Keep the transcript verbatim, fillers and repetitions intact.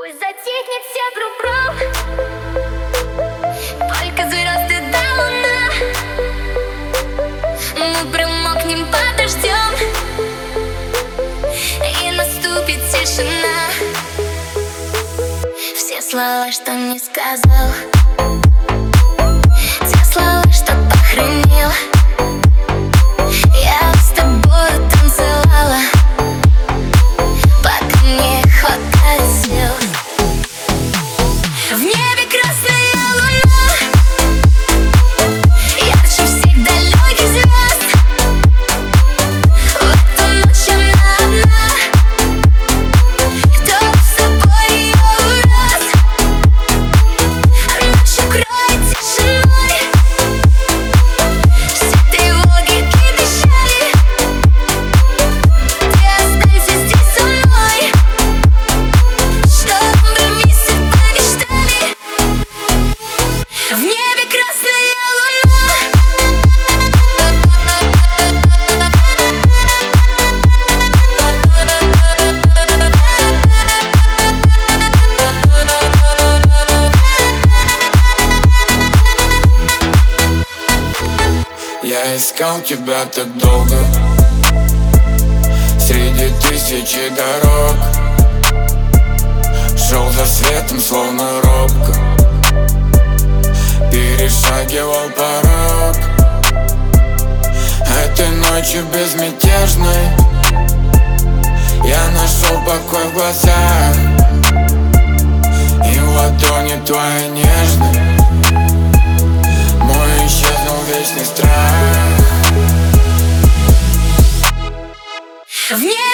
Пусть затихнет все кругом, только звезды да луна. Мы промокнем под дождем, и наступит тишина. Все слова, что не сказал, те слова, что похоронил, я с тобой танцевала, пока не хватает сил. В небе красная луна, ярче всех далеких звезд. В эту ночь она одна, кто с собой ее увез. Ночь укроет тишиной все тревоги и печали. Ты останься здесь со мной, чтобы мы вместе помечтали. В небе красная луна. Я искал тебя так долго среди тысячи дорог, шел за светом, словно робко перешагивал порог. Этой ночью безмятежной я нашел покой в глазах, и в ладони твоей нежной мой исчезнул вечный страх. В небе